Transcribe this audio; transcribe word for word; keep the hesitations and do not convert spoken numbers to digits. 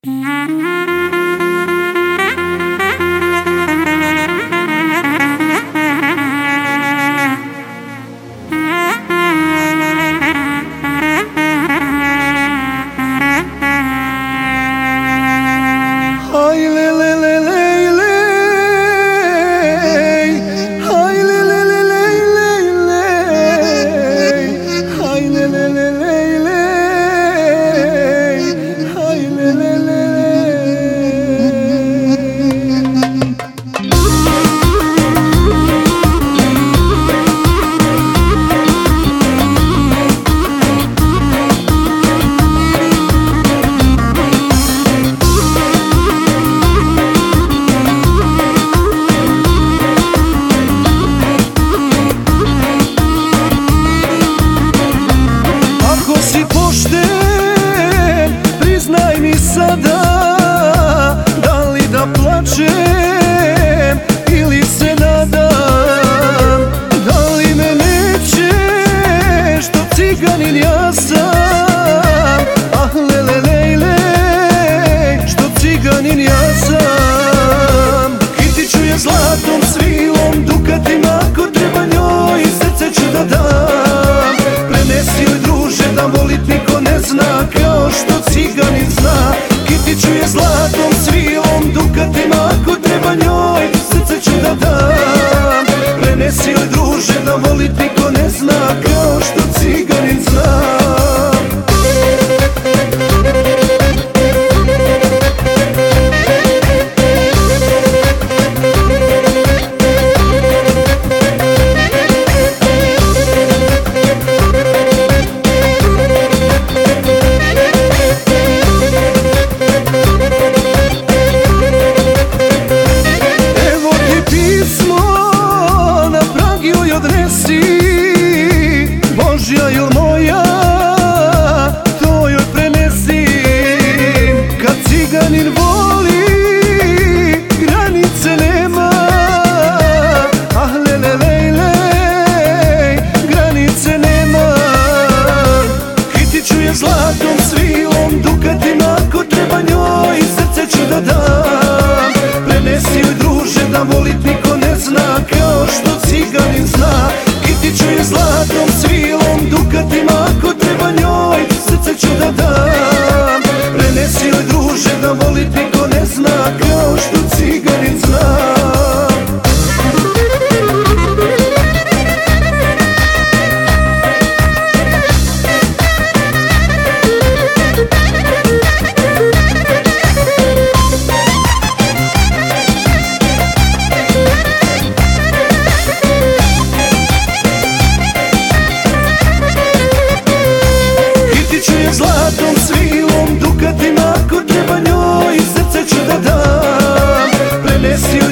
Priznaj mi sada, da li da plačem ili se nadam. Da li me nećeš, što ciganin ja sam. Ah lele lejle, što ciganin ja sam. Kitiću je zlatom svilom, dukatima, ako treba njoj srce ću da dam. Prenesi joj druže da volit niko ne zna kao što ciganin zna. Kitiću je zlatom svilom, dukatima, ako treba njoj srce ću da dam. Prenesi joj druže da volit niko ne zna kao što ciganin zna. Božja il moja, to joj prenesi. Kad ciganin voli, granice nema. Ah lele lejle, granice nema. Kitiću je zlatom svilom, dukatima, ako treba njoj srce ću da dam. Prenesi joj druže da volit niko ne zna kao što ciganin zna. Kitiću je zlatom svilom, dukatima, ako treba njoj srce ću da dam. Prenesi joj druže da volit niko ne zna kao što ciganin zna. Zlatom svilom, dukatima, ako treba njoj srce ću da dam. Prenesi